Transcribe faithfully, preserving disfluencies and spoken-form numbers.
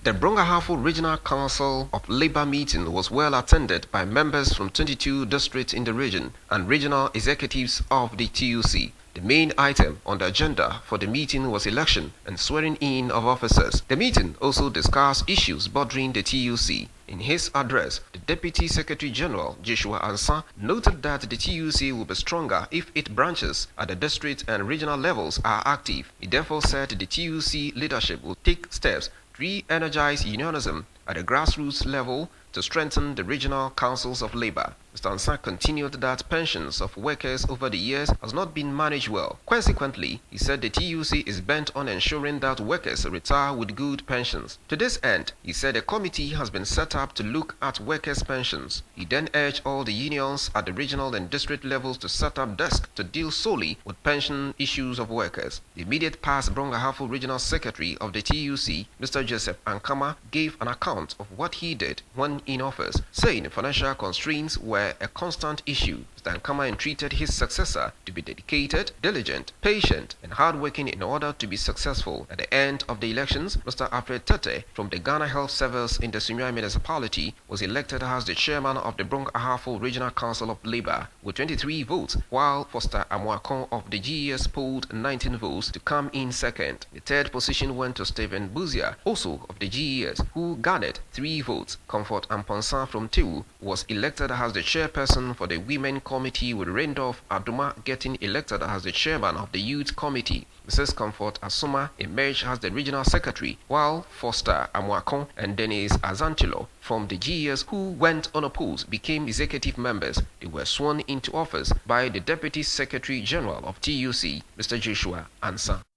The Brong-Ahafo Regional Council of Labour meeting was well attended by members from twenty-two districts in the region and regional executives of the T U C. The main item on the agenda for the meeting was election and swearing in of officers. The meeting also discussed issues bordering the T U C. In his address, the Deputy Secretary General, Joshua Ansah, noted that the T U C will be stronger if its branches at the district and regional levels are active. He therefore said the T U C leadership will take steps to re-energize unionism at the grassroots level to strengthen the regional councils of labor. Mister Ansah continued that pensions of workers over the years has not been managed well. Consequently, he said the T U C is bent on ensuring that workers retire with good pensions. To this end, he said a committee has been set up to look at workers' pensions. He then urged all the unions at the regional and district levels to set up desks to deal solely with pension issues of workers. The immediate past Brong-Ahafo Regional Secretary of the T U C, Mister Joseph Ankama, gave an account of what he did when in office, saying financial constraints were a constant issue. Mister Ankama entreated his successor to be dedicated, diligent, patient, and hardworking in order to be successful. At the end of the elections, Mister Alfred Tete from the Ghana Health Service in the Sunyani municipality was elected as the chairman of the Brong-Ahafo Regional Council of Labour with twenty-three votes, while Foster Amoakon of the G E S polled nineteen votes to come in second. The third position went to Stephen Buzia, also of the G E S, who garnered three votes. Comfort Amponsa from Tewu was elected as the chairperson for the Women Committee, with Randolph Aduma getting elected as the chairman of the Youth Committee. Missus Comfort Asuma emerged as the regional secretary, while Foster Amoakon and Dennis Azantilo from the G E S, who went unopposed, became executive members. They were sworn into office by the Deputy Secretary General of T U C, Mister Joshua Ansah.